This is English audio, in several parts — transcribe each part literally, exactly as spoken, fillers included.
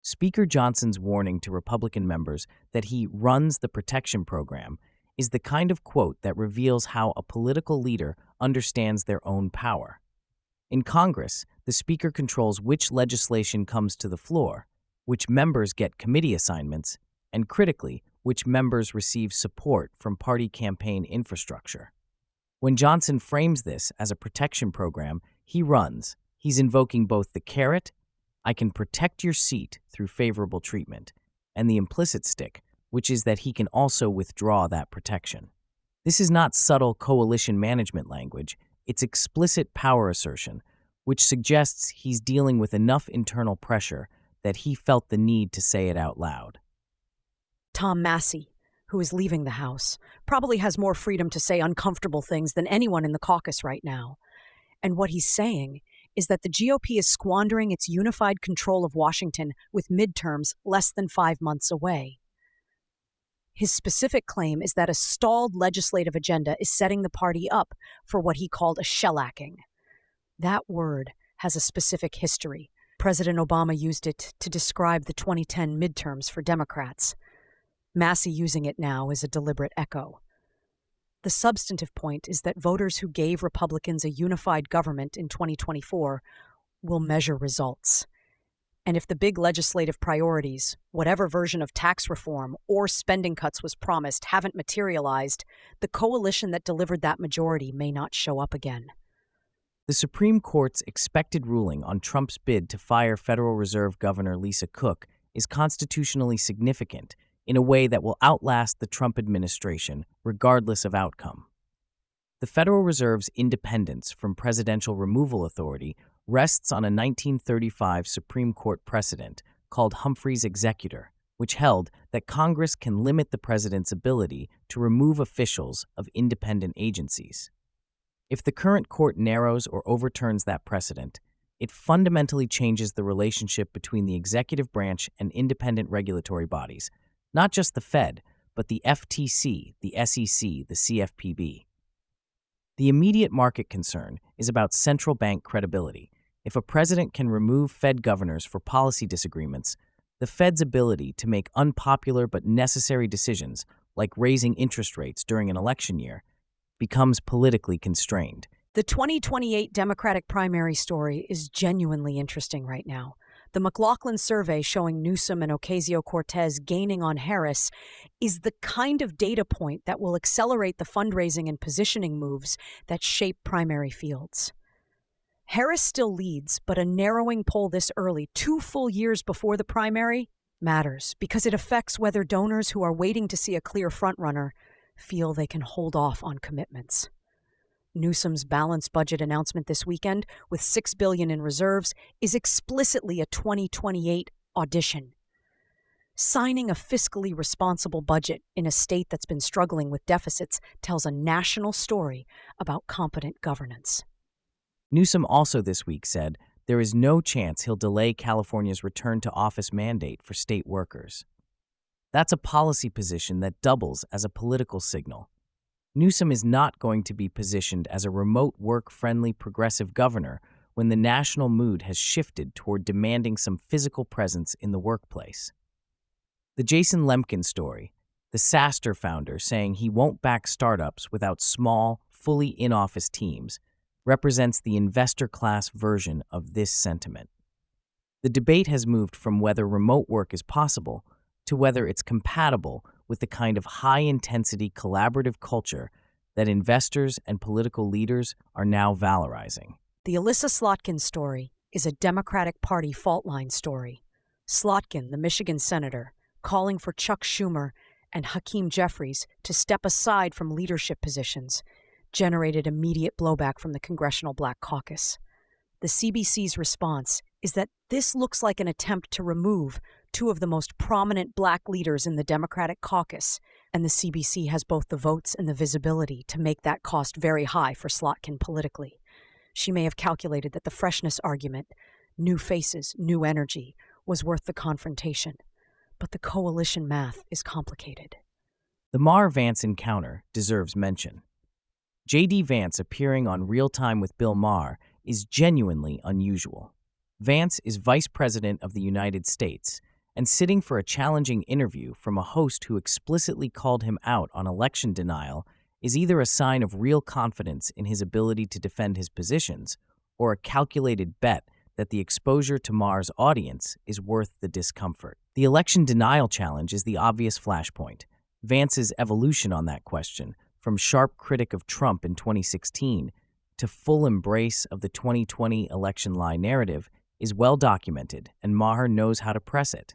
Speaker Johnson's warning to Republican members that he runs the protection program is the kind of quote that reveals how a political leader understands their own power. In Congress, the Speaker controls which legislation comes to the floor, which members get committee assignments, and critically, which members receive support from party campaign infrastructure. When Johnson frames this as a protection program, he runs. He's invoking both the carrot, I can protect your seat through favorable treatment, and the implicit stick, which is that he can also withdraw that protection. This is not subtle coalition management language, it's explicit power assertion, which suggests he's dealing with enough internal pressure that he felt the need to say it out loud. Tom Massie, who is leaving the House, probably has more freedom to say uncomfortable things than anyone in the caucus right now. And what he's saying is that the G O P is squandering its unified control of Washington with midterms less than five months away. His specific claim is that a stalled legislative agenda is setting the party up for what he called a shellacking. That word has a specific history. President Obama used it to describe the twenty ten midterms for Democrats. Massie using it now is a deliberate echo. The substantive point is that voters who gave Republicans a unified government in twenty twenty-four will measure results. And if the big legislative priorities, whatever version of tax reform or spending cuts was promised, haven't materialized, the coalition that delivered that majority may not show up again. The Supreme Court's expected ruling on Trump's bid to fire Federal Reserve Governor Lisa Cook is constitutionally significant in a way that will outlast the Trump administration, regardless of outcome. The Federal Reserve's independence from presidential removal authority rests on a nineteen thirty-five Supreme Court precedent called Humphrey's Executor, which held that Congress can limit the president's ability to remove officials of independent agencies. If the current court narrows or overturns that precedent, it fundamentally changes the relationship between the executive branch and independent regulatory bodies, not just the Fed, but the F T C, the S E C, the C F P B. The immediate market concern is about central bank credibility. If a president can remove Fed governors for policy disagreements, the Fed's ability to make unpopular but necessary decisions, like raising interest rates during an election year, becomes politically constrained. The twenty twenty-eight Democratic primary story is genuinely interesting right now. The McLaughlin survey showing Newsom and Ocasio-Cortez gaining on Harris is the kind of data point that will accelerate the fundraising and positioning moves that shape primary fields. Harris still leads, but a narrowing poll this early, two full years before the primary, matters because it affects whether donors who are waiting to see a clear frontrunner feel they can hold off on commitments. Newsom's balanced budget announcement this weekend, with six billion dollars in reserves, is explicitly a twenty twenty-eight audition. Signing a fiscally responsible budget in a state that's been struggling with deficits tells a national story about competent governance. Newsom also this week said there is no chance he'll delay California's return to office mandate for state workers. That's a policy position that doubles as a political signal. Newsom is not going to be positioned as a remote work-friendly progressive governor when the national mood has shifted toward demanding some physical presence in the workplace. The Jason Lemkin story, the SaaStr founder saying he won't back startups without small, fully in-office teams, represents the investor class version of this sentiment. The debate has moved from whether remote work is possible to whether it's compatible with the kind of high-intensity collaborative culture that investors and political leaders are now valorizing. The Elissa Slotkin story is a Democratic Party fault line story. Slotkin, the Michigan senator, calling for Chuck Schumer and Hakeem Jeffries to step aside from leadership positions, generated immediate blowback from the Congressional Black Caucus. The C B C's response is that this looks like an attempt to remove two of the most prominent black leaders in the Democratic caucus, and the C B C has both the votes and the visibility to make that cost very high for Slotkin politically. She may have calculated that the freshness argument, new faces, new energy, was worth the confrontation. But the coalition math is complicated. The Maher-Vance encounter deserves mention. J D. Vance appearing on Real Time with Bill Maher is genuinely unusual. Vance is Vice President of the United States, and sitting for a challenging interview from a host who explicitly called him out on election denial is either a sign of real confidence in his ability to defend his positions or a calculated bet that the exposure to Maher's audience is worth the discomfort. The election denial challenge is the obvious flashpoint. Vance's evolution on that question, from sharp critic of Trump in twenty sixteen to full embrace of the twenty twenty election lie narrative, is well documented, and Maher knows how to press it.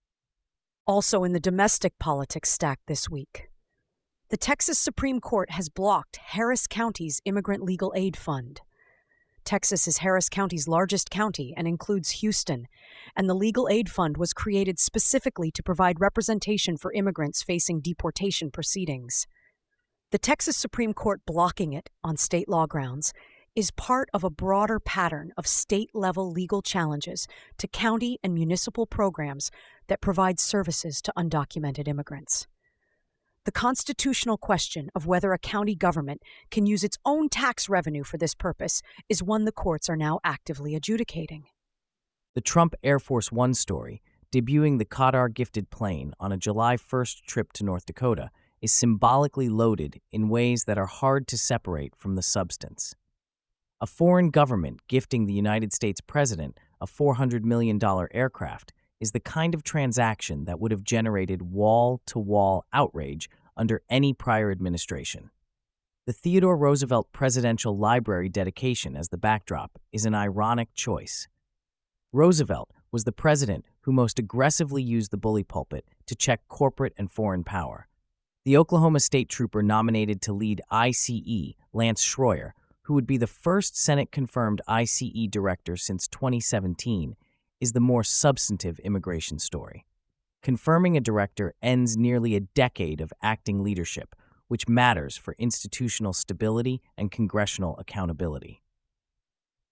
Also in the domestic politics stack this week, the Texas Supreme Court has blocked Harris County's Immigrant Legal Aid Fund. Texas is Harris County's largest county and includes Houston, and the Legal Aid Fund was created specifically to provide representation for immigrants facing deportation proceedings. The Texas Supreme Court blocking it on state law grounds is part of a broader pattern of state-level legal challenges to county and municipal programs that provide services to undocumented immigrants. The constitutional question of whether a county government can use its own tax revenue for this purpose is one the courts are now actively adjudicating. The Trump Air Force One story, debuting the Qatar-gifted plane on a July first trip to North Dakota, is symbolically loaded in ways that are hard to separate from the substance. A foreign government gifting the United States president a four hundred million dollars aircraft is the kind of transaction that would have generated wall-to-wall outrage under any prior administration. The Theodore Roosevelt Presidential Library dedication as the backdrop is an ironic choice. Roosevelt was the president who most aggressively used the bully pulpit to check corporate and foreign power. The Oklahoma State Trooper nominated to lead I C E, Lance Schroyer, who would be the first Senate-confirmed I C E director since twenty seventeen, is the more substantive immigration story. Confirming a director ends nearly a decade of acting leadership, which matters for institutional stability and congressional accountability.